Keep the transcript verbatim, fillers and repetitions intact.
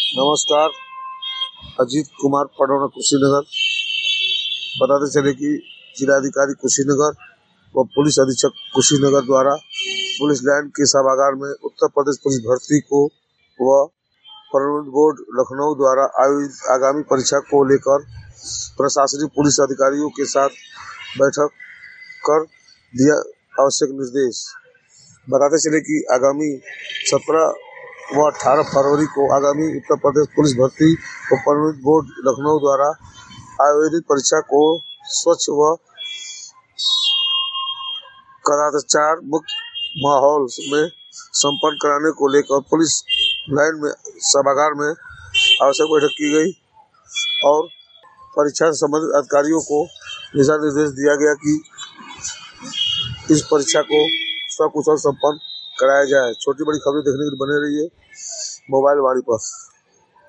नमस्कार। अजीत कुमार पडौना कुशीनगर। बताते चले कि जिलाधिकारी कुशीनगर व पुलिस अधीक्षक कुशीनगर द्वारा पुलिस लाइन के सभागार में उत्तर प्रदेश पुलिस भर्ती को व प्रोन्नति बोर्ड लखनऊ द्वारा आयोजित आगामी परीक्षा को लेकर प्रशासनिक पुलिस अधिकारियों के साथ बैठक कर दिया आवश्यक निर्देश। बताते चले कि आगामी सत्रह व अठारह फरवरी को आगामी उत्तर प्रदेश पुलिस भर्ती व प्रोन्नति बोर्ड लखनऊ द्वारा आयोजित परीक्षा को स्वच्छ व कदाचार मुक्त माहौल में संपन्न कराने को लेकर पुलिस लाइन में सभागार में आवश्यक बैठक की गई और परीक्षा से संबंधित अधिकारियों को दिशा निर्देश दिया गया कि इस परीक्षा को सकुशल संपन्न कराया जाए। छोटी बड़ी खबरें देखने के लिए बने रहिए मोबाइल वाणी पर।